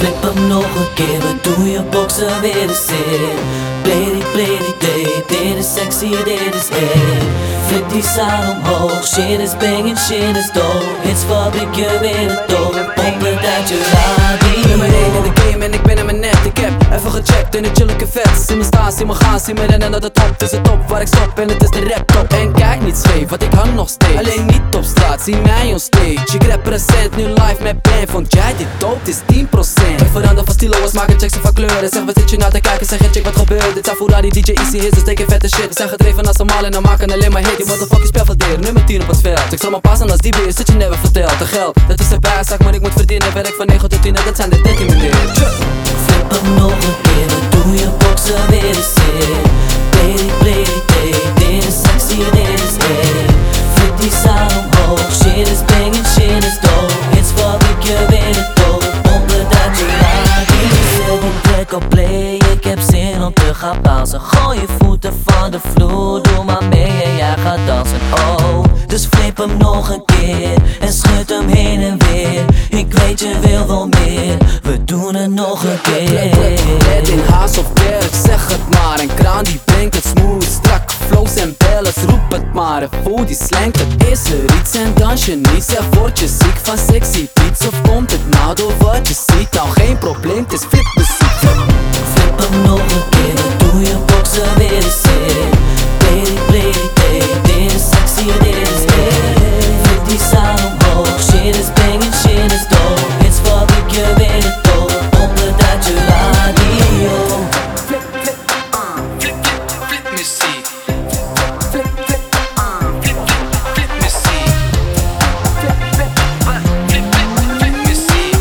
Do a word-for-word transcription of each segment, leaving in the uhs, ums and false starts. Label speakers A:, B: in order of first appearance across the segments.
A: Flip hem nog een keer, we doen je boksen weer de zeer. Play play play, dit is sexy, dit is it. Flip die zaal omhoog, shit is banging, shit is dope. Hits fabriek je weer de dope, pomp het uit je radio.
B: Nummer één in de game en ik ben in mijn net. Ik heb even gecheckt en het chillijke vet. Zie me staan, zie me gaan, zie me rennen naar de top. Het is de top waar ik stop en het is de rap top. En kijk niet scheef, want ik hang nog steeds. Alleen niet op straat, zie mij on stage. Ik represent nu live met band. Vond jij dit dope, het is tien procent. Ik verander van stilo, als maken checks van kleuren. Zeg wat zit je nou te kijken, zeg je check wat gebeurt. Dit zijn Ferrari, D J Easy hits, dus teken vette shit. We zijn gedreven als normaal en dan maken alleen maar hit. Je wordt een fucking spel verderen, nummer tien op het veld. Ik zal me passen als die beer, zit je never verteld. De geld, dat is de bijzaak, maar ik moet verdienen. Werk van negen tot tien, dat zijn de dertien meneer.
A: Flip hem nog een keer, we doen je boksen weer de zeer. Play play play, dit is sexy, dit is it. Flip die zaal omhoog, shit is banging, shit is dope. Hits fabriek je weer de dope, pomp het uit je radio. Zet die track op play, ik heb zin om te gaan bouncen. Gooi je voeten van de vloer, doe maar mee en jij gaat dansen. Oh, dus flip hem nog een keer en schud hem heen en weer. Ik weet je wil wel meer, we doen het nog een keer.
B: Net in haast of kerk, zeg het maar. En kraan die brengt het smooth, strak flows en bellen, roep het maar. En voel die slank, het is er iets en dans je niet. Zeg word je ziek van sexy beats of komt het nou door wat je ziet? Nou geen probleem, het is flip muziek.
A: Flip hem nog een keer, we doen je boksen weer de zeer. Play play play, dit is sexy, dit is it. Flip die zaal omhoog, shit is banging, shit is dope. Hits fabriek je weer de dope, pomp het uit je radio.
B: Flip, flip, uh, flip, flip, flip muziek. Flip, flip, uh, flip, flip, flip muziek. Flip, flip, uh, flip, flip, flip muziek.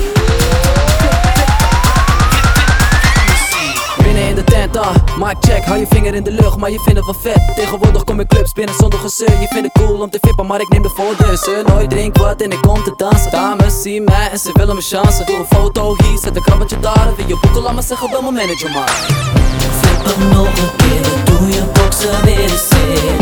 B: Binnen in de tent, ah, mic check, hou je vinger in de lucht, maar je vindt het wel vet. Tegenwoordig kom ik clubs binnen zonder gezeur. Je vindt het cool om te vippen, maar ik neem de voordeur. Ze nooit drink wat en ik kom te dansen. Dames zien mij en ze willen mijn chance. Doe een foto hier, zet een krabbetje daar. Wil je boeken, laat me zeggen, bel mijn manager maar.
A: Flip hem nog een keer, we doen je boksen weer de zeer.